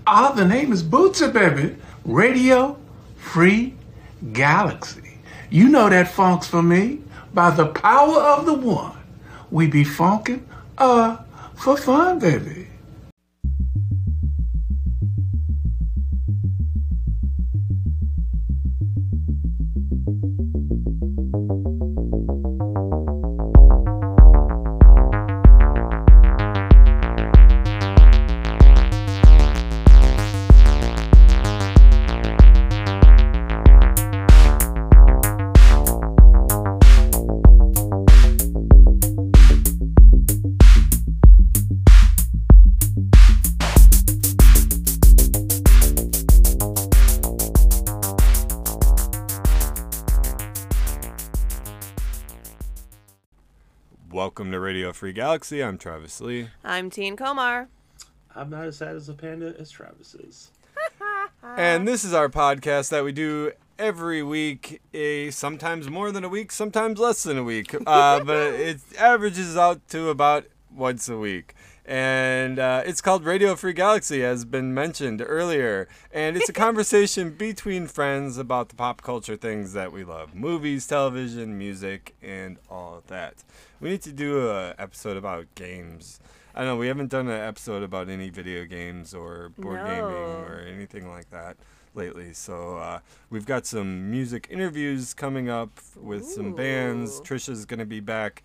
The name is Bootsy, baby. Radio Free Galaxy. You know that funk's for me. By the power of the one, we be funkin', for fun, baby. Welcome to Radio Free Galaxy. I'm Travis Lee. I'm Teen Komar. I'm not as sad as a panda as Travis is. And this is our podcast that we do every week, sometimes more than a week, sometimes less than a week. But it averages out to about once a week. And it's called Radio Free Galaxy, as been mentioned earlier. And it's a conversation between friends about the pop culture things that we love. Movies, television, music, and all of that. We need to do an episode about games. I don't know, we haven't done an episode about any video games or board gaming or anything like that lately. So we've got some music interviews coming up with some bands. Trisha's going to be back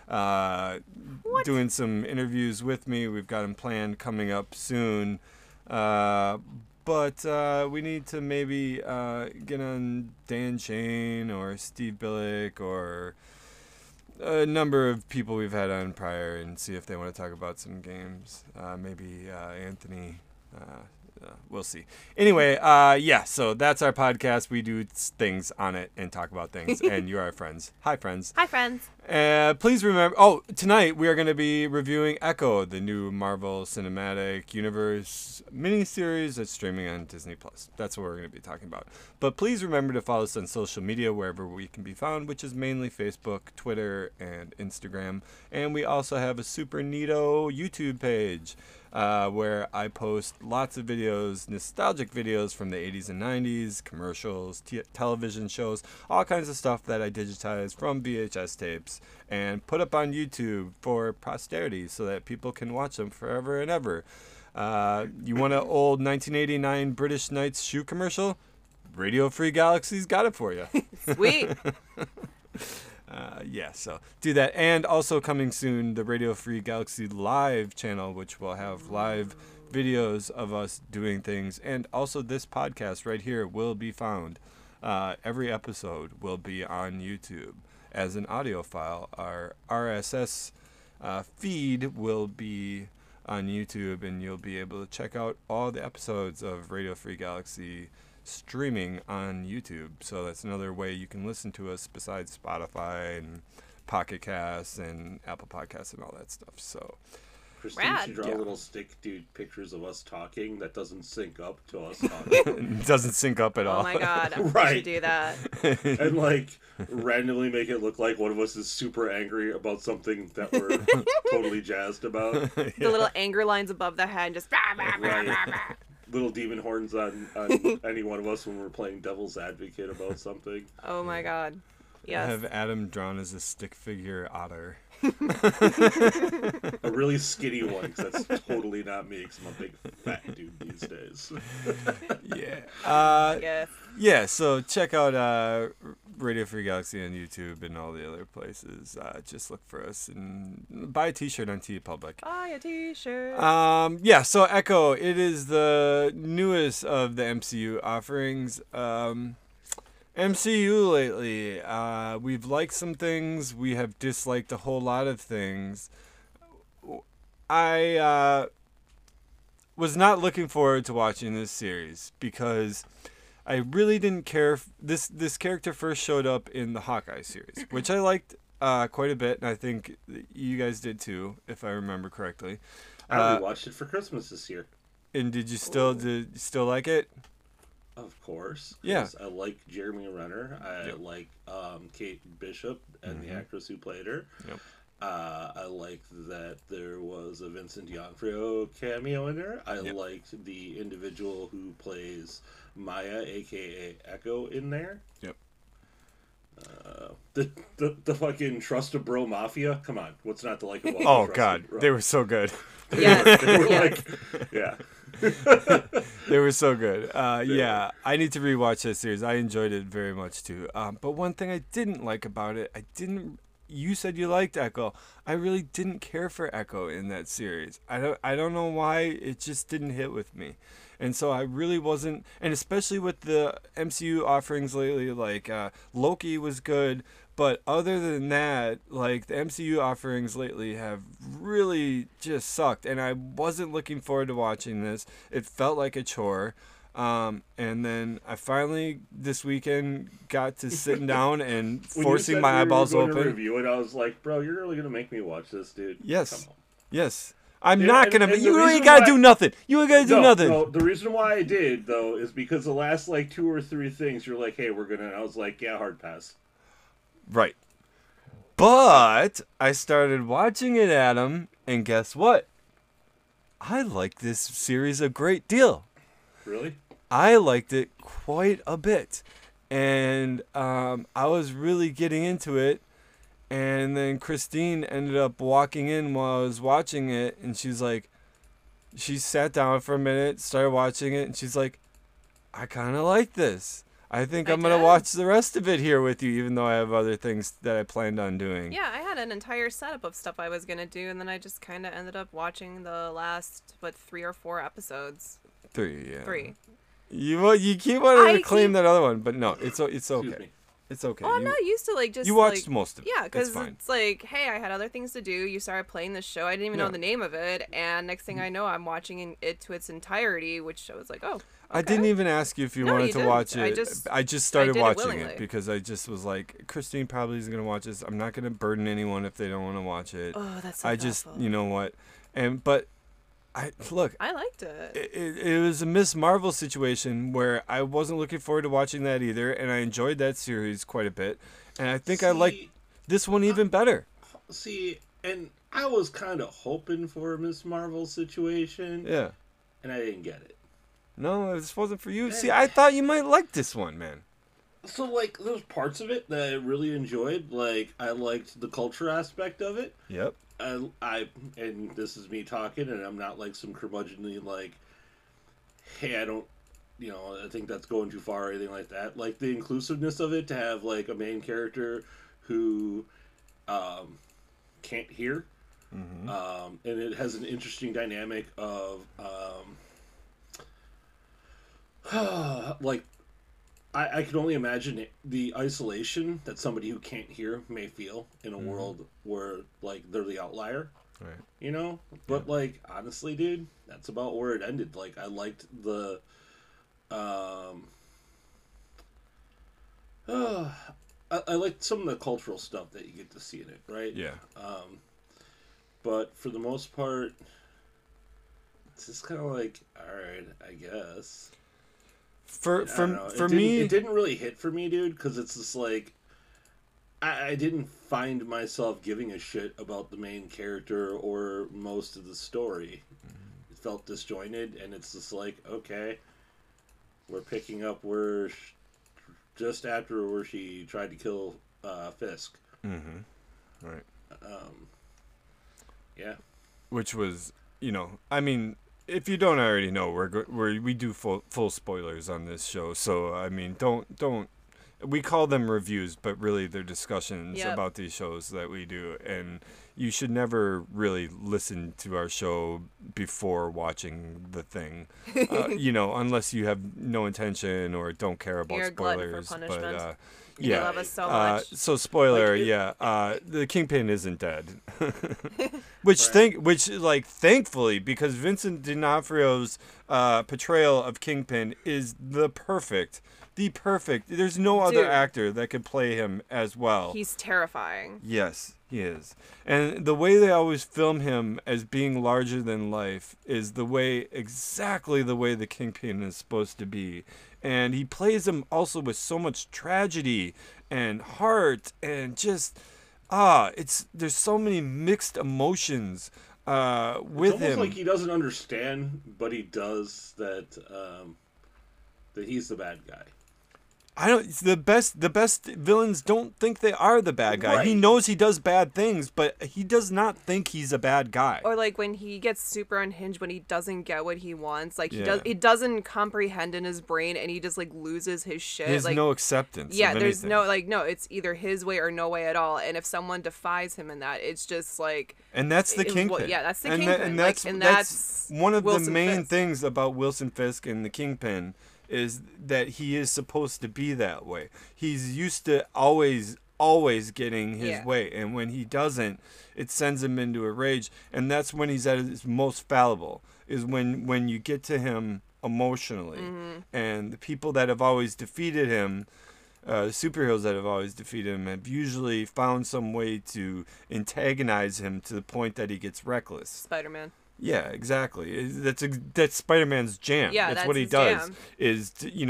doing some interviews with me. We've got them planned coming up soon. But we need to maybe get on Dan Shane or Steve Billick or a number of people we've had on prior and see if they want to talk about some games. Maybe Anthony. We'll see. Anyway, so that's our podcast. We do things on it and talk about things, and you're our friends. Hi, friends. Hi, friends. Please remember, tonight we are going to be reviewing Echo, the new Marvel Cinematic Universe miniseries that's streaming on Disney+. That's what we're going to be talking about. But please remember to follow us on social media wherever we can be found, which is mainly Facebook, Twitter, and Instagram. And we also have a super neato YouTube page. Where I post lots of videos, nostalgic videos from the 80s and 90s, commercials, television shows, all kinds of stuff that I digitize from VHS tapes and put up on YouTube for posterity so that people can watch them forever and ever. You want an old 1989 British Knights shoe commercial? Radio Free Galaxy's got it for you. Sweet. So do that. And also coming soon, the Radio Free Galaxy Live channel, which will have live videos of us doing things. And also this podcast right here will be found. Every episode will be on YouTube as an audio file. Our RSS feed will be on YouTube, and you'll be able to check out all the episodes of Radio Free Galaxy streaming on YouTube. So that's another way you can listen to us besides Spotify and Pocket Casts and Apple Podcasts and all that stuff. So Christine should draw little stick dude pictures of us talking that doesn't sync up to us talking. It doesn't sync up at all. Oh my god, Right. I should do that. And randomly make it look like one of us is super angry about something that we're totally jazzed about. The little anger lines above the head, just Little demon horns on any one of us when we're playing devil's advocate about something. Oh my god. Yes. I have Adam drawn as a stick figure otter. A really skinny one, because that's totally not me, because I'm a big fat dude these days. Yes. Yeah, so check out Radio Free Galaxy on YouTube and all the other places. Just look for us and buy a t-shirt on TeePublic. Buy a t-shirt. So Echo, it is the newest of the MCU offerings. MCU lately, we've liked some things, we have disliked a whole lot of things. I was not looking forward to watching this series because I really didn't care. This character first showed up in the Hawkeye series, which I liked quite a bit, and I think you guys did too, if I remember correctly. I watched it for Christmas this year. And did you still like it? Of course. Yeah. I like Jeremy Renner. I like Kate Bishop and the actress who played her. Yep. I liked that there was a Vincent D'Onofrio cameo in there. I Yep. liked the individual who plays Maya, aka Echo, in there. Yep. The fucking Trust a Bro Mafia. Come on, what's not to like about? Oh Trust a God, Bro? they were so good. Yes. They were yes. like, yeah. They were so good. Yeah, I need to rewatch this series. I enjoyed it very much too. But one thing I didn't like about it, You said you liked Echo. I really didn't care for Echo in that series. I don't know why. It just didn't hit with me. And so I really wasn't, and especially with the MCU offerings lately, like Loki was good, but other than that, like the MCU offerings lately have really just sucked, and I wasn't looking forward to watching this. It felt like a chore. And then I finally this weekend got to sitting down and When you forcing said my we were eyeballs going to open. review it, I was like, bro, you're really gonna make me watch this, dude? Yes. Come on. Yes. I'm Yeah, not gonna. and the You ain't reason gotta why- do nothing. You ain't gotta do nothing. No, the reason why I did though is because the last like 2 or 3 things you're like, hey, we're gonna. I was like, yeah, hard pass. Right. But I started watching it, Adam, and guess what? I like this series a great deal. Really? I liked it quite a bit, and I was really getting into it. And then Christine ended up walking in while I was watching it, and she's like, she sat down for a minute, started watching it, and she's like, I kind of like this. I think I I'm gonna did. watch the rest of it here with you, even though I have other things that I planned on doing. Yeah, I had an entire setup of stuff I was gonna do, and then I just kind of ended up watching the last, 3 or 4 episodes. 3, yeah. 3. You keep wanting I to claim keep- that other one, but no, it's Excuse okay. me. It's okay. Oh, I'm You- not used to just you watched most of it. Yeah, because It's fine. it's like, hey, I had other things to do. You started playing this show. I didn't even Yeah. know the name of it, and next thing I know, I'm watching it to its entirety, which I was like, oh. I okay. didn't even ask you if you No, wanted you to didn't. watch it. I just- started did it watching it willingly. because I just was like, Christine probably isn't gonna watch this. I'm not gonna burden anyone if they don't want to watch it. Oh, that's so I just, thoughtful. you know what, but I look. I liked it. It was a Miss Marvel situation where I wasn't looking forward to watching that either, and I enjoyed that series quite a bit, and I think I like this one even better. See, and I was kind of hoping for a Miss Marvel situation, Yeah. and I didn't get it. No, this wasn't for you. See, I thought you might like this one, man. So, like, there's parts of it that I really enjoyed. Like, I liked the culture aspect of it. Yep. And this is me talking, and I'm not like some curmudgeonly, like, hey, I think that's going too far or anything like that. Like, the inclusiveness of it to have, like, a main character who can't hear. And it has an interesting dynamic of, like, I can only imagine the isolation that somebody who can't hear may feel in a world where, like, they're the outlier. Right. You know? But, like, honestly, dude, that's about where it ended. Like, I liked the, I liked some of the cultural stuff that you get to see in it, right? Yeah. But for the most part, it's just kind of like, alright, I guess. For I don't know. for It me, didn't really hit for me, dude, because it's just like I didn't find myself giving a shit about the main character or most of the story. It felt disjointed, and it's just like, okay, we're picking up where just after where she tried to kill Fisk. right. Yeah. Which was, I mean, if you don't already know, we do full spoilers on this show. So I mean, don't. We call them reviews, but really they're discussions Yep. about these shows that we do, and you should never really listen to our show before watching the thing, unless you have no intention or don't care about You're a glutton for spoilers. punishment. But You yeah, love us so much. so spoiler, Like the Kingpin isn't dead, thankfully, because Vincent D'Onofrio's portrayal of Kingpin is the perfect. There's no other Dude. actor that could play him as well. He's terrifying. Yes, he is. And the way they always film him as being larger than life is exactly the way the Kingpin is supposed to be. And he plays him also with so much tragedy and heart and just there's so many mixed emotions with It's almost him. like he doesn't understand, but he does that he's the bad guy. I don't. It's the best villains don't think they are the bad guy. He Right. knows he does bad things, but he does not think he's a bad guy. Or like when he gets super unhinged when he doesn't get what he wants, like Yeah. he doesn't comprehend in his brain, and he just like loses his shit. He has like no acceptance. yeah, of there's anything. no, it's either his way or no way at all. And if someone defies him in that, it's just like And that's the Kingpin. yeah, that's the and Kingpin. and like, that's one of the Wilson main Fisk. things about Wilson Fisk and the Kingpin is that he is supposed to be that way. He's used to always getting his Yeah. way, and when he doesn't, it sends him into a rage. And that's when he's at his most fallible. Is when you get to him emotionally, and the people that have always defeated him. Superheroes that have always defeated him have usually found some way to antagonize him to the point that he gets reckless. Spider-Man. Yeah, exactly. That's Spider-Man's jam. Yeah, that's what that's he his does. jam. Is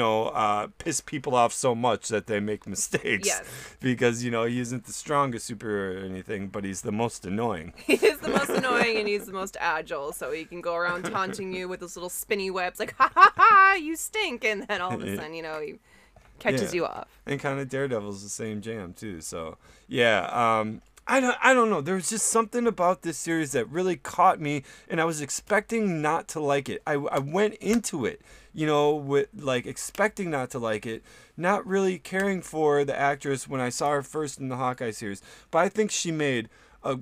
to, piss people off so much that they make mistakes. Yes. Because he isn't the strongest superhero or anything, but he's the most annoying. He is the most annoying and he's the most agile, so he can go around taunting you with those little spinny webs, like ha ha ha, you stink, and then all of a sudden, he catches Yeah. you off. And kind of Daredevil's the same jam too. So yeah, I don't know. There was just something about this series that really caught me, and I was expecting not to like it. I went into it, with like expecting not to like it, not really caring for the actress when I saw her first in the Hawkeye series. But I think she made a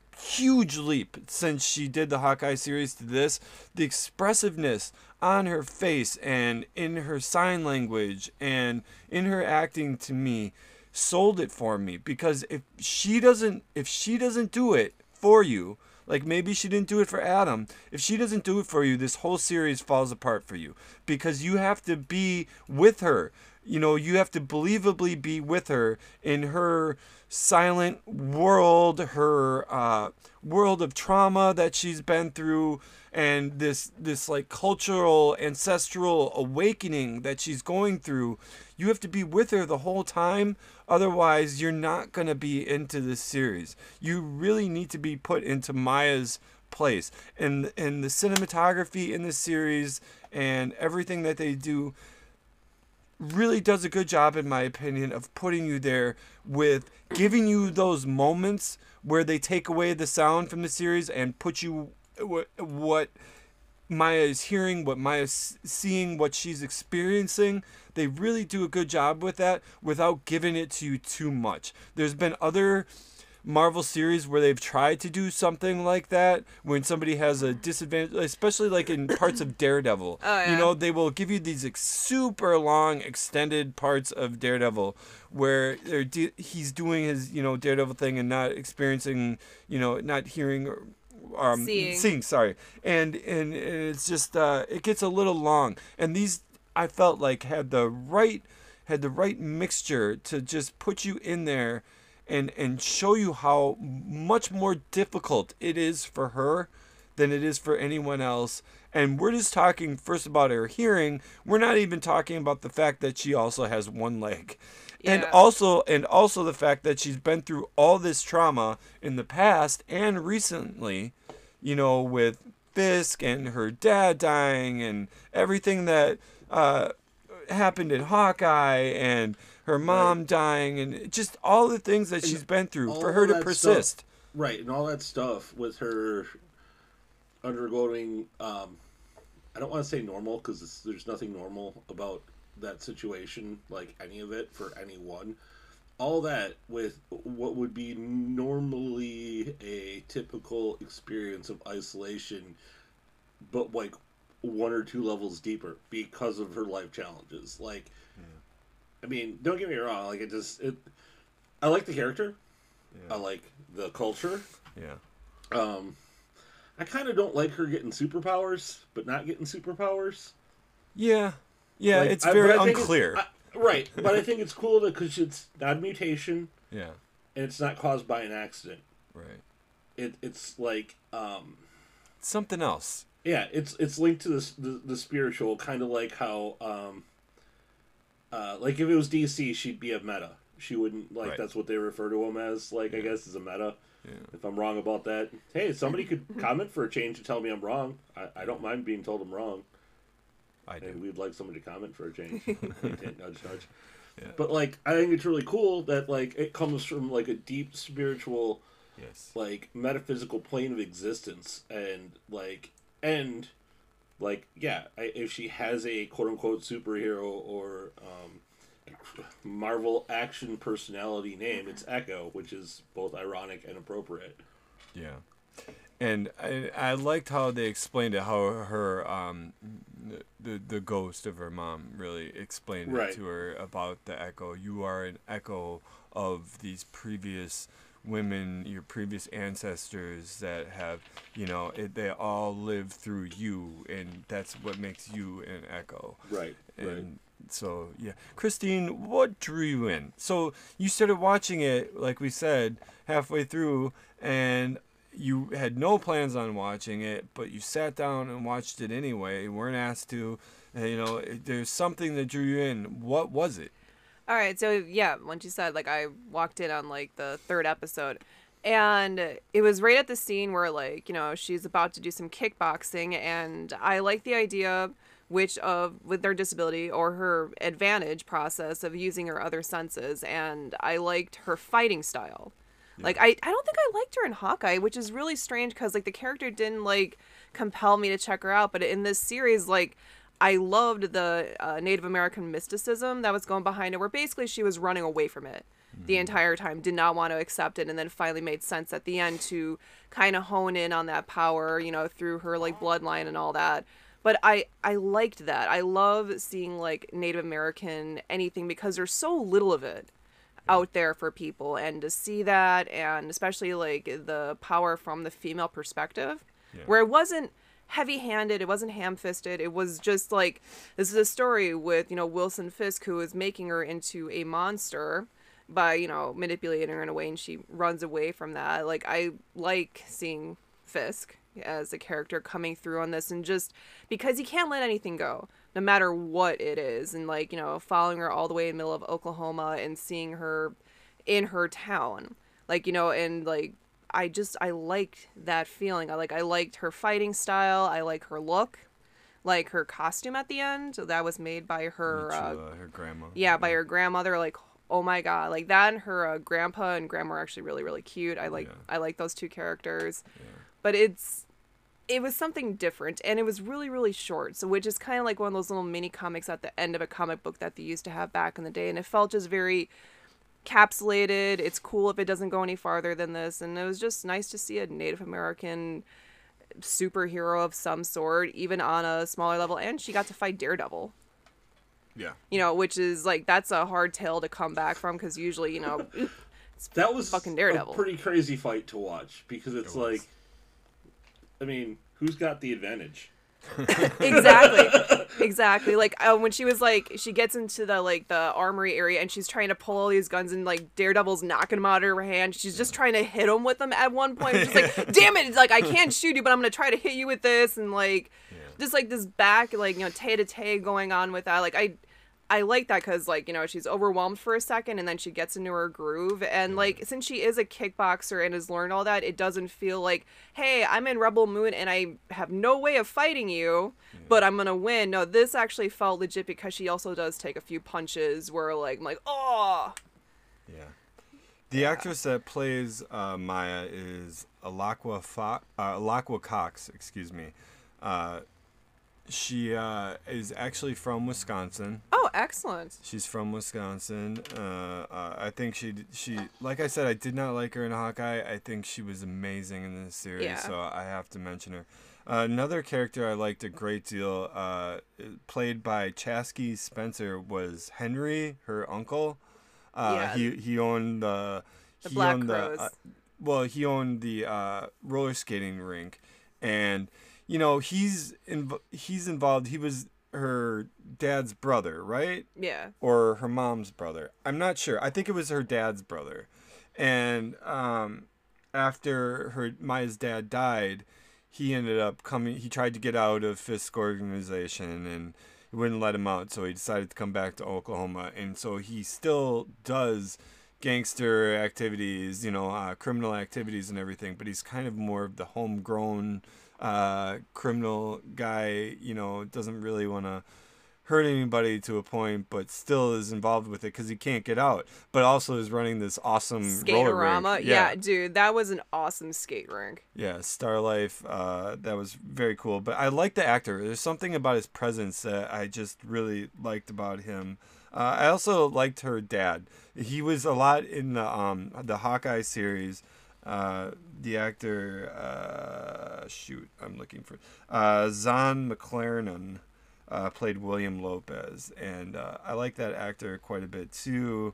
huge leap since she did the Hawkeye series to this. The expressiveness on her face and in her sign language and in her acting to me sold it for me, because if she doesn't do it for you, like maybe she didn't do it for Adam, if she doesn't do it for you, this whole series falls apart for you, because you have to be with her. You have to believably be with her in her silent world, her world of trauma that she's been through, and this like cultural ancestral awakening that she's going through. You have to be with her the whole time, otherwise you're not going to be into this series. You really need to be put into Maya's place, and the cinematography in this series and everything that they do really does a good job, in my opinion, of putting you there, with giving you those moments where they take away the sound from the series and put you what Maya is hearing, what Maya's seeing, what she's experiencing. They really do a good job with that without giving it to you too much. There's been other Marvel series where they've tried to do something like that when somebody has a disadvantage, especially like in parts of Daredevil. Oh, yeah. They will give you these super long extended parts of Daredevil where he's doing his Daredevil thing and not experiencing, not hearing or seeing, sorry, and it's just it gets a little long, and these I felt like had the right mixture to just put you in there and show you how much more difficult it is for her than it is for anyone else. And we're just talking first about her hearing. We're not even talking about the fact that she also has one leg. And Yeah. also the fact that she's been through all this trauma in the past and recently, with Fisk and her dad dying and everything that happened in Hawkeye and her mom dying and just all the things that she's been through for her to that persist. stuff, right, and all that stuff with her undergoing, I don't want to say normal, because there's nothing normal about that situation, like any of it for anyone. All that with what would be normally a typical experience of isolation, but like 1 or 2 levels deeper because of her life challenges. Like, I mean, don't get me wrong. Like, I like the character. Yeah. I like the culture. Yeah. I kind of don't like her getting superpowers, but not getting superpowers. Yeah. Yeah, Like, it's but very I think unclear. Right, but I think it's cool because it's not a mutation Yeah. and it's not caused by an accident. Right. It's like, Something else. yeah, it's linked to the spiritual, kind of like how, like if it was DC, she'd be a meta. she wouldn't like. Right. That's what they refer to him as. Like, I guess, as a meta. Yeah. If I'm wrong about that, hey, somebody could comment for a change and tell me I'm wrong. I don't mind being told I'm wrong. I do. And we'd like somebody to comment for a change. Nudge, nudge. Yeah. But like, I think it's really cool that like it comes from like a deep spiritual, Yes. like metaphysical plane of existence, and yeah, if she has a quote unquote superhero or Marvel action personality name, it's Echo, which is both ironic and appropriate. Yeah. And I liked how they explained it, how her the ghost of her mom really explained Right. it to her about the echo. You are an echo of these previous women, your previous ancestors that have, they all live through you, and that's what makes you an echo. Right. And so, yeah. Christine, what drew you in? So you started watching it, like we said, halfway through, and you had no plans on watching it, but you sat down and watched it anyway. You weren't asked to. There's something that drew you in. What was it? All right, so yeah, once you said, like, I walked in on like the third episode, and it was right at the scene where, like, she's about to do some kickboxing, and I like the idea with their disability or her advantage process of using her other senses, and I liked her fighting style. Like, I don't think I liked her in Hawkeye, which is really strange because, like, the character didn't, like, compel me to check her out. But in this series, like, I loved the Native American mysticism that was going behind it, where basically she was running away from it the entire time, did not want to accept it, and then finally made sense at the end to kind of hone in on that power, through her, like, bloodline and all that. But I liked that. I love seeing, like, Native American anything because there's so little of it out there for people, and to see that, and especially like the power from the female perspective, where it wasn't heavy-handed, it wasn't ham-fisted, it was just like, this is a story with Wilson Fisk, who is making her into a monster by manipulating her in a way, and she runs away from that. Like, I like seeing Fisk as a character coming through on this, and just because he can't let anything go no matter what it is, and like following her all the way in the middle of Oklahoma and seeing her in her town, like and like I liked that feeling. I liked her fighting style. I like her look, like her costume at the end that was made by her her grandma. Yeah, by her grandmother. Like, oh my god, like that, and her grandpa and grandma are actually really, really cute. I like those two characters. But it was something different, and it was really, really short, so which is kind of like one of those little mini comics at the end of a comic book that they used to have back in the day, and it felt just very capsulated. It's cool if it doesn't go any farther than this, and it was just nice to see a Native American superhero of some sort, even on a smaller level, and she got to fight Daredevil. Yeah. Which is like, that's a hard tale to come back from, because usually, that was fucking Daredevil. A pretty crazy fight to watch, because it's like, I mean, who's got the advantage? Exactly. Like, when she was like, she gets into the armory area, and she's trying to pull all these guns, and like Daredevil's knocking them out of her hand. She's just trying to hit him with them at one point. She's like, damn it, it's like, I can't shoot you, but I'm gonna try to hit you with this, and like just like this back, like, tay-to-tay going on with that. Like, I like that because, like, she's overwhelmed for a second, and then she gets into her groove. And, like, since she is a kickboxer and has learned all that, it doesn't feel like, hey, I'm in Rebel Moon and I have no way of fighting you, but I'm going to win. No, this actually felt legit because she also does take a few punches where, like, I'm like, oh! Yeah. The actress that plays Maya is Alaqua Cox, excuse me. She is actually from Wisconsin. Oh, excellent. She's from Wisconsin. I think she like I said, I did not like her in Hawkeye. I think she was amazing in this series, so I have to mention her. Another character I liked a great deal, played by Chasky Spencer, was Henry, her uncle. He owned the Black Crows. He owned the roller skating rink, and he's involved. He was her dad's brother, right? Yeah. Or her mom's brother. I'm not sure. I think it was her dad's brother. And after Maya's dad died, he ended up coming. He tried to get out of Fisk organization, and wouldn't let him out, so he decided to come back to Oklahoma. And so he still does gangster activities, criminal activities and everything, but he's kind of more of the homegrown criminal guy, doesn't really want to hurt anybody to a point, but still is involved with it because he can't get out, but also is running this awesome roller rink. Skaterama. Yeah, dude, that was an awesome skate rink. Yeah, Star Life, that was very cool. But I like the actor. There's something about his presence that I just really liked about him. I also liked her dad. He was a lot in the Hawkeye series. The actor, I'm looking for Zahn McClarnon. Played William Lopez, and I like that actor quite a bit too.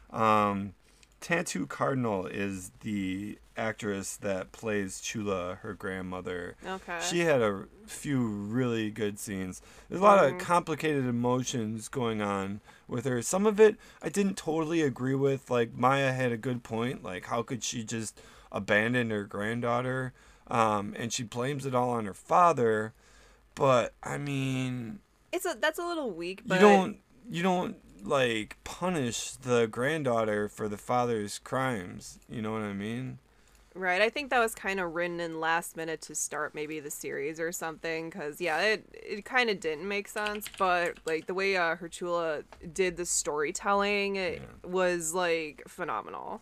Tantoo Cardinal is the actress that plays Chula, her grandmother. Okay. She had a few really good scenes. There's a lot of complicated emotions going on with her. Some of it I didn't totally agree with. Like, Maya had a good point. Like, how could she just abandon her granddaughter? And she blames it all on her father. But I mean, that's a little weak. But you don't like punish the granddaughter for the father's crimes. You know what I mean? Right. I think that was kind of written in last minute to start maybe the series or something. Because it kind of didn't make sense. But like the way Herchula did the storytelling was like phenomenal.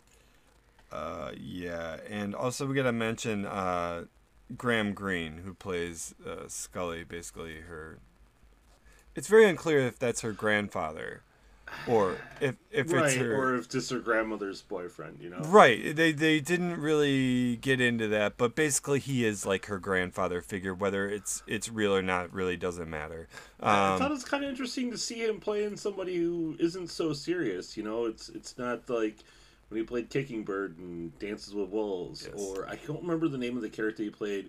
Yeah, and also we gotta mention Graham Greene, who plays Scully, basically her. It's very unclear if that's her grandfather, or if right, it's her, or if just her grandmother's boyfriend. Right. They didn't really get into that, but basically he is like her grandfather figure. Whether it's real or not really doesn't matter. I thought it was kind of interesting to see him playing somebody who isn't so serious. It's not like when he played Kicking Bird and Dances with Wolves, yes. Or I don't remember the name of the character he played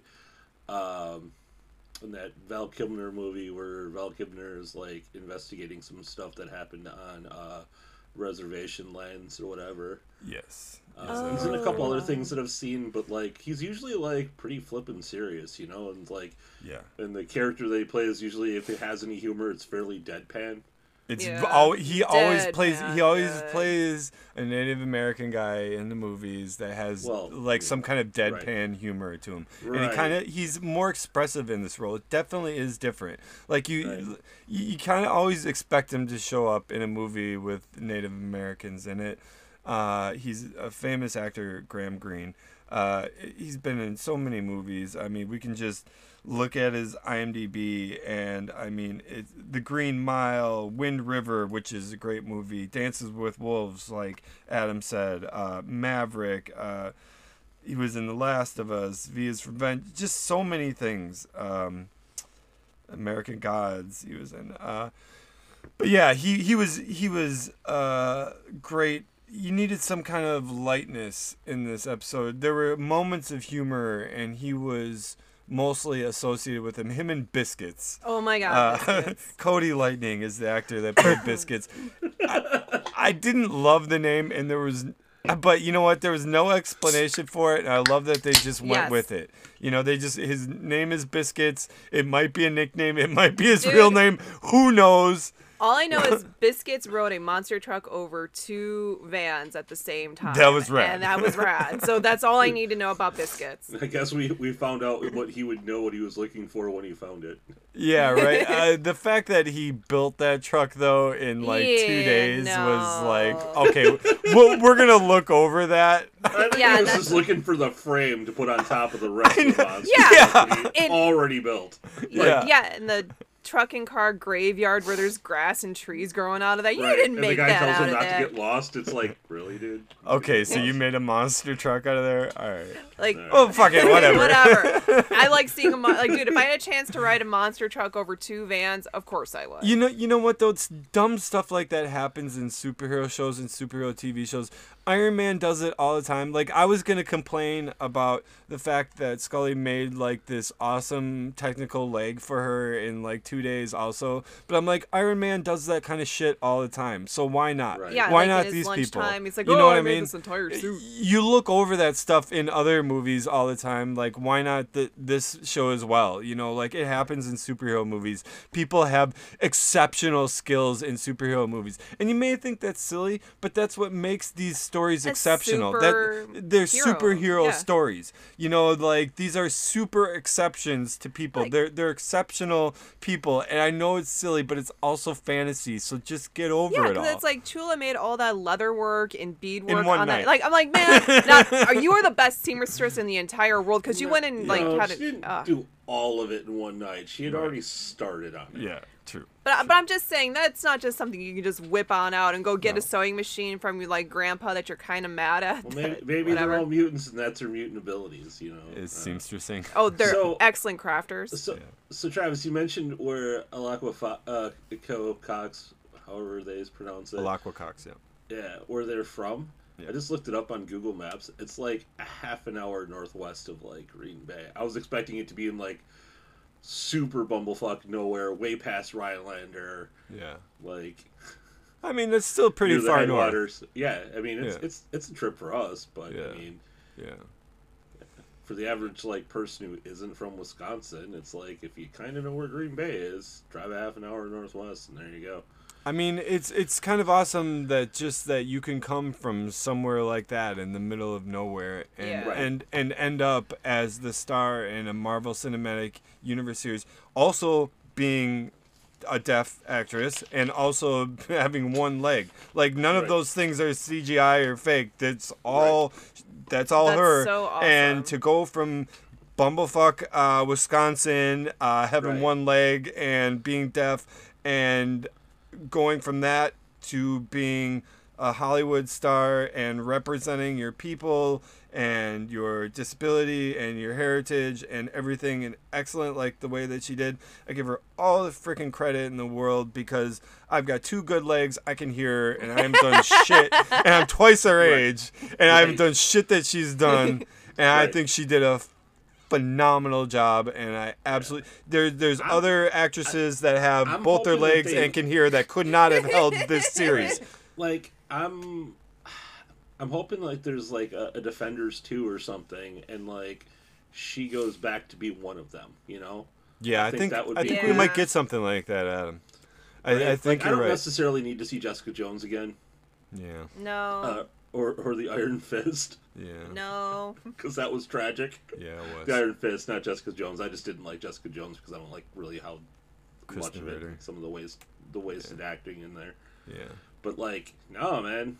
in that Val Kilmer movie where Val Kilmer is like investigating some stuff that happened on Reservation Lands or whatever. Yes. He's in a couple other things that I've seen, but like he's usually like pretty flippin' serious, and like and the character that he plays usually, if it has any humor, it's fairly deadpan. It's he always plays a Native American guy in the movies that has some kind of deadpan humor to him, and he's more expressive in this role. It definitely is different. Like you kind of always expect him to show up in a movie with Native Americans in it. He's a famous actor, Graham Greene. He's been in so many movies. I mean, we can just look at his IMDb, and I mean, it's The Green Mile, Wind River, which is a great movie, Dances with Wolves, like Adam said, Maverick. He was in The Last of Us, Via's Revenge, just so many things. American Gods, he was in. But yeah, he was great. You needed some kind of lightness in this episode. There were moments of humor, and he was mostly associated with him and Biscuits. Oh my God, Biscuits. Cody Lightning is the actor that played Biscuits. I didn't love the name, but you know what? There was no explanation for it, and I love that they just went with it. His name is Biscuits. It might be a nickname. It might be his real name. Who knows? All I know is Biscuits rode a monster truck over 2 vans at the same time. That was rad. And that was rad. So that's all I need to know about Biscuits. I guess we found out what he would know, what he was looking for when he found it. Yeah, right. The fact that he built that truck, though, in 2 days was like, okay, we're going to look over that. I think he was just looking for the frame to put on top of the rest of the monster. Yeah. Already built. And the truck and car graveyard where there's grass and trees growing out of that. You didn't make that out of that. And the guy tells him not to get lost. It's like, really, dude? Okay, so you made a monster truck out of there? All right. Like, oh, fuck it, whatever. Whatever. I like seeing dude, if I had a chance to ride a monster truck over 2 vans, of course I would. You know what, though? It's dumb stuff like that happens in superhero shows and superhero TV shows. Iron Man does it all the time. Like, I was gonna complain about the fact that Scully made like this awesome technical leg for her in like 2 days also, but I'm like, Iron Man does that kind of shit all the time, so why not? Right. Yeah, Why like not in these his people? lunchtime, he's like, You "Oh, know what I I made mean? this entire suit." You look over that stuff in other movies all the time. Like, why not this show as well? You know, like, it happens in superhero movies. People have exceptional skills in superhero movies, and you may think that's silly, but that's what makes these stories exceptional. That they're superhero yeah. stories. You know, like, these are super exceptions to people. Like- They're exceptional people, and I know it's silly, but it's also fantasy. So just get over Yeah, it all. because it's like Chula made all that leather work and bead work one on night. that. Like, I'm like, man, you are the best seamstress in the entire world because you went and like No, had she it. didn't do all of it in one night. She had already started on it. Yeah, true. But I'm just saying that's not just something you can just whip on out and go get No. a sewing machine from your like grandpa that you're kind of mad at. Well, that- maybe they're whatever. all mutants, and that's her mutant abilities. You know. Is seamstressing. Oh, they're So- excellent crafters. So Travis, you mentioned where Cox, however they pronounce it, Alaqua Cox, yeah. yeah, where they're from. Yeah. I just looked it up on Google Maps. It's like a half an hour northwest of like Green Bay. I was expecting it to be in like super bumblefuck nowhere, way past Rhinelander, Yeah. like I mean, it's still pretty near the far north. headwaters. Yeah, I mean Yeah. it's a trip for us, but Yeah. I mean Yeah. for the average like person who isn't from Wisconsin, it's like if you kind of know where Green Bay is, drive a half an hour northwest, and there you go. I mean, it's kind of awesome that you can come from somewhere like that in the middle of nowhere and Yeah. Right. and end up as the star in a Marvel Cinematic Universe series, also being a deaf actress and also having one leg. Like, none of Right. those things are CGI or fake. That's all that's her. so awesome. And to go from bumblefuck Wisconsin having Right. one leg and being deaf, and going from that to being a Hollywood star and representing your people and your disability and your heritage and everything, and excellent, like the way that she did. I give her all the freaking credit in the world, because I've got 2 good legs, I can hear, and I haven't done shit, and I'm twice her age, and I haven't Right. done shit that she's done, and I Right. think she did a phenomenal job, and I absolutely there's other actresses that have I'm both their hoping that legs they- and can hear that could not have held this series. Like I'm hoping like there's like a Defenders 2 or something, and like she goes back to be one of them. You know. Yeah, I think think that would I be think cool. we might Yeah. get something like that, Adam. Right? I think like, I you're don't right. necessarily need to see Jessica Jones again, Yeah, No, or the Iron Fist, yeah, no. because that was tragic. yeah. It The was. Iron Fist, not Jessica Jones. I just didn't like Jessica Jones because I don't like really how much Kristen of it, Ritter. some of the wasted acting in there. Yeah, But like, no, man.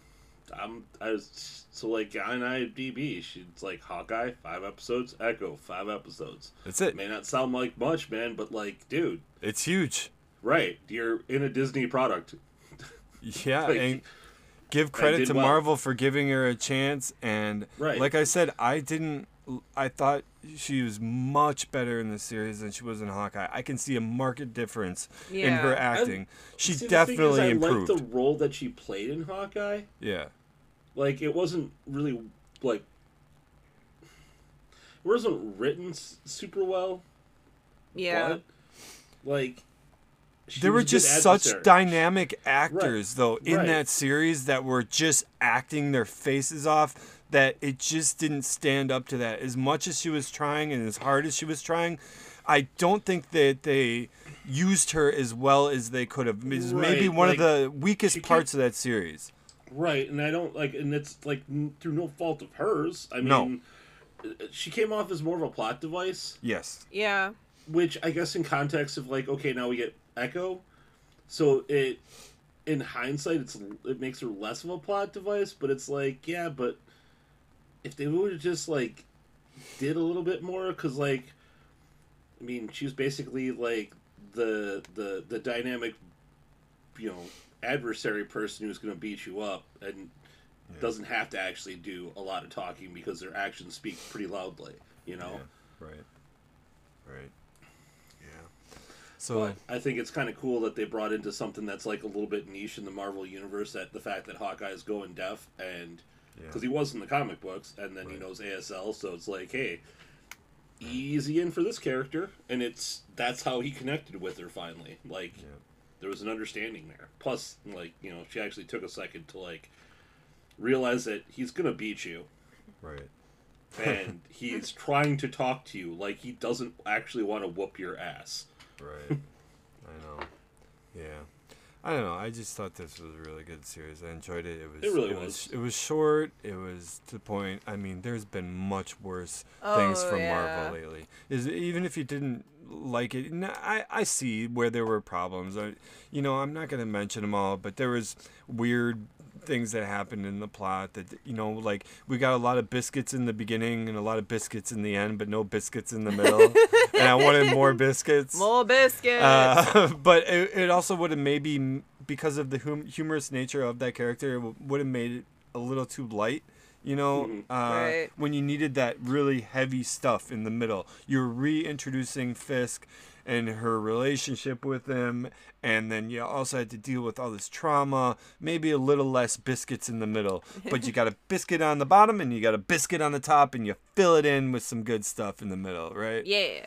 I was so like on IMDb. She's like Hawkeye 5 episodes, Echo 5 episodes. that's it. It may not sound like much, man, but like, dude, It's huge. right? You're in a Disney product. Yeah, Like, and give credit did to well. Marvel for giving her a chance. And Right. like I said, I thought she was much better in the series than she was in Hawkeye. I can see a marked difference in her Yeah. acting. She See, the thing is, definitely I improved. liked the role that she played in Hawkeye. Yeah. Like, it wasn't really like it wasn't written super well. Yeah. But, like, she There were was a good just such adversary. dynamic actors, though, in Right. that series that were just acting their faces off, that it just didn't stand up to that. As much as she was trying and as hard as she was trying, I don't think that they used her as well as they could have. It's maybe Right, one like, of the weakest she can't- parts of that series. Right, and I don't like, and it's like through no fault of hers. I mean, No. she came off as more of a plot device, Yes. Yeah. which I guess in context of like, okay, now we get Echo, so it, in hindsight, it makes her less of a plot device. But it's like, yeah, but if they would have just like did a little bit more, because like, I mean, she was basically like the dynamic, you know, adversary person who's going to beat you up and doesn't have to actually do a lot of talking because their actions speak pretty loudly, you know. Yeah. Right. Right. Yeah. So But I think it's kind of cool that they brought into something that's like a little bit niche in the Marvel universe, that the fact that Hawkeye is going deaf and because he was in the comic books, and then he knows ASL, so it's like, hey, easy in for this character, and that's how he connected with her finally. Like, there was an understanding there. Plus, like, you know, she actually took a second to like realize that he's gonna beat you, Right. and he's trying to talk to you like he doesn't actually want to whoop your ass. Right. I know. Yeah. I don't know. I just thought this was a really good series. I enjoyed it. It really was. It was short. It was to the point. I mean, there's been much worse things from Marvel lately. Even if you didn't like it, I see where there were problems. I'm not going to mention them all, but there was weird things that happened in the plot that, like we got a lot of biscuits in the beginning and a lot of biscuits in the end, but no biscuits in the middle. And I wanted more biscuits. More biscuits. But it also would have maybe, because of the humorous nature of that character, would have made it a little too light. Right. When you needed that really heavy stuff in the middle. You're reintroducing Fisk and her relationship with him, and then you also had to deal with all this trauma. Maybe a little less biscuits in the middle, but you got a biscuit on the bottom and you got a biscuit on the top, and you fill it in with some good stuff in the middle, right? Yeah.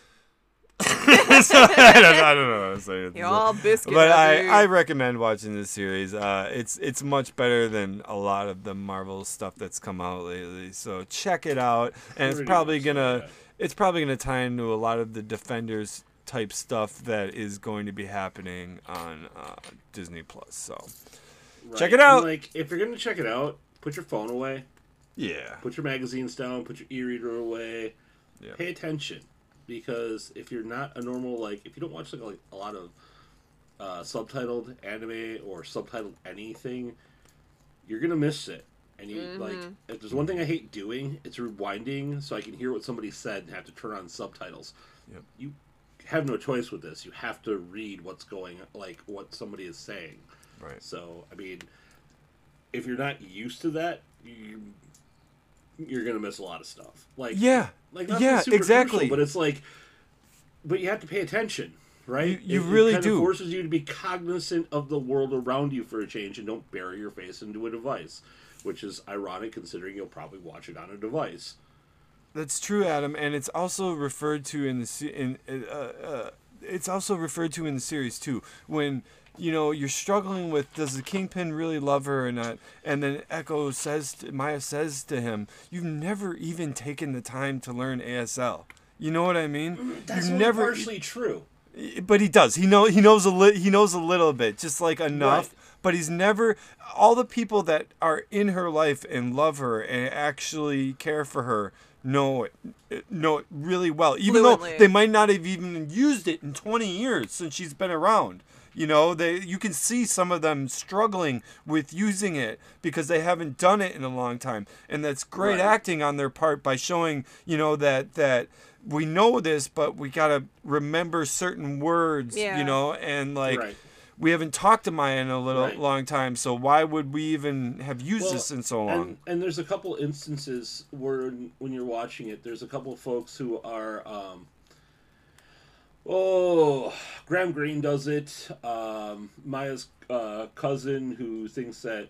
So, I don't know what I'm saying. You're all biscuit. But I recommend watching this series. It's much better than a lot of the Marvel stuff that's come out lately. So check it out, and it's probably gonna tie into a lot of the Defenders type stuff that is going to be happening on Disney Plus. So check it out. And, like, if you're gonna check it out, put your phone away. Yeah. Put your magazines down. Put your e-reader away. Yeah. Pay attention. Because if you're not a normal, like, if you don't watch like a lot of subtitled anime or subtitled anything, you're gonna miss it. And you like, if there's one thing I hate doing, it's rewinding so I can hear what somebody said and have to turn on subtitles. Yep. You have no choice with this. You have to read what's going, like what somebody is saying. Right. So I mean, if you're not used to that, you're gonna miss a lot of stuff. Like Like not super exactly. Crucial, but it's like, but you have to pay attention, right? You really kind do. It forces you to be cognizant of the world around you for a change, and don't bury your face into a device, which is ironic considering you'll probably watch it on a device. That's true, Adam, and it's also referred to in the series too. When you're struggling with, does the Kingpin really love her or not? And then Maya says to him, "You've never even taken the time to learn ASL." You know what I mean? That's partially true. But he does. He knows a little bit, just like enough. Right. But he's never. All the people that are in her life and love her and actually care for her know it really well, even though they might not have even used it in 20 years since she's been around. You can see some of them struggling with using it because they haven't done it in a long time, and that's great acting on their part by showing that we know this, but we gotta remember certain words, and like we haven't talked to Maya in a long time, so why would we even have used this in so long? And there's a couple instances where when you're watching it, there's a couple of folks who are. Graham Greene does it. Maya's cousin, who thinks that,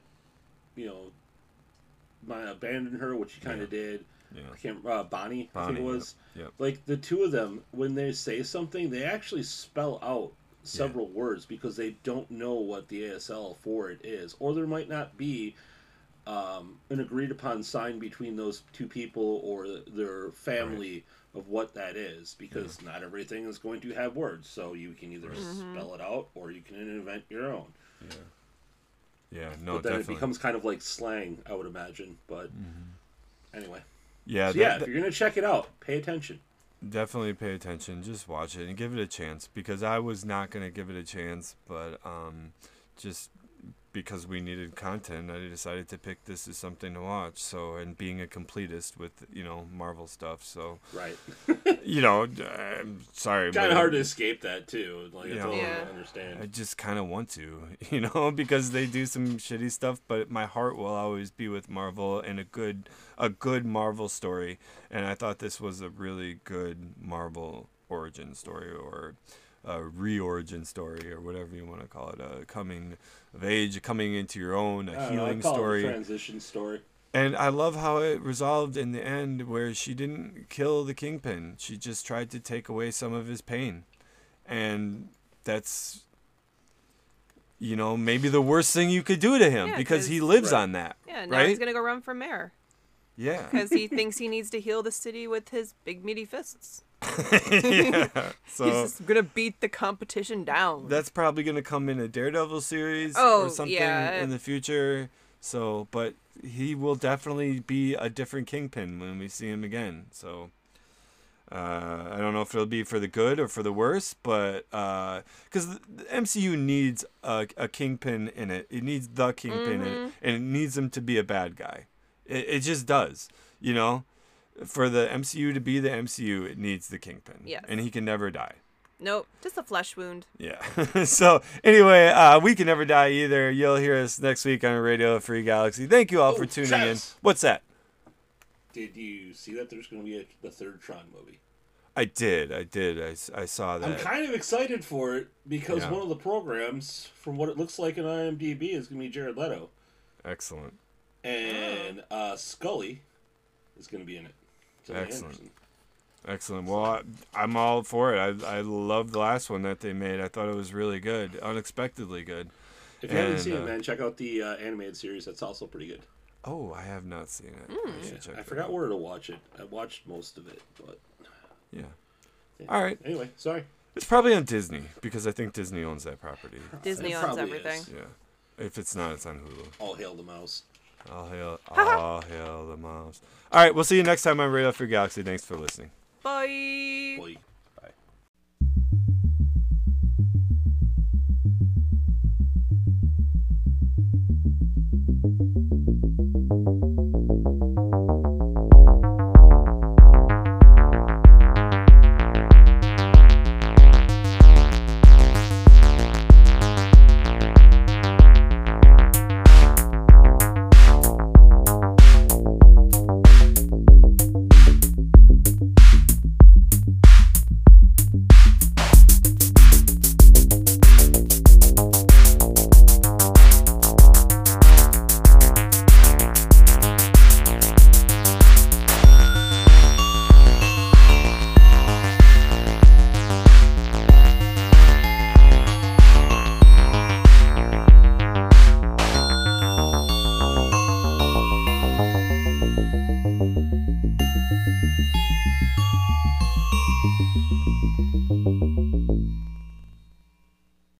Maya abandoned her, which she kind of did. Yeah. I can't. Bonnie, I think it was. Yep. Like the two of them, when they say something, they actually spell out several words because they don't know what the ASL for it is, or there might not be an agreed upon sign between those two people or their family of what that is, because not everything is going to have words, so you can either spell it out or you can invent your own. But then definitely. It becomes kind of like slang, I would imagine. But anyway, if you're gonna check it out, pay attention. Definitely pay attention. Just watch it and give it a chance, because I was not gonna give it a chance, but just because we needed content, I decided to pick this as something to watch. So, and being a completist with Marvel stuff, so I'm sorry, kind of hard to escape that too. Like, I totally understand. I just kind of want to, because they do some shitty stuff, but my heart will always be with Marvel and a good Marvel story. And I thought this was a really good Marvel origin story, or a re-origin story, or whatever you want to call it, a coming of age, coming into your own, a healing story. It a transition story. And I love how it resolved in the end where she didn't kill the Kingpin. She just tried to take away some of his pain. And that's, maybe the worst thing you could do to him because he lives on that. Yeah, now right? he's going to go run for mayor. Yeah. Because he thinks he needs to heal the city with his big meaty fists. Yeah. So he's just going to beat the competition down. that's probably going to come in a Daredevil series Oh, or something yeah. in the future. So, but he will definitely be a different Kingpin when we see him again. So, I don't know if it'll be for the good or for the worse, but because the MCU needs a Kingpin in it. It needs the Kingpin in it, and it needs him to be a bad guy. It just does, For the MCU to be the MCU, it needs the Kingpin. Yes. And he can never die. Nope, just a flesh wound. Yeah. So anyway, we can never die either. You'll hear us next week on Radio Free Galaxy. Thank you all for tuning Travis. in. What's that? Did you see that there's going to be the third Tron movie? I did. I saw that. I'm kind of excited for it because Yeah. one of the programs, from what it looks like in IMDb, is going to be Jared Leto. Excellent. And Scully is going to be in it. Tilda Excellent. Anderson. Excellent. Well, I'm all for it. I loved the last one that they made. I thought it was really good, unexpectedly good. If you haven't And, seen it, man, check out the animated series. That's also pretty good. Oh, I have not seen it. I should check I that forgot out. where to watch it. I watched most of it, but Yeah. yeah. All right. Anyway, sorry. It's probably on Disney because I think Disney owns that property. Disney It owns probably everything. is. Yeah. If it's not, it's on Hulu. All hail the mouse. All hail the moms. All right, we'll see you next time on Radio Free Galaxy. Thanks for listening. Bye. Boy.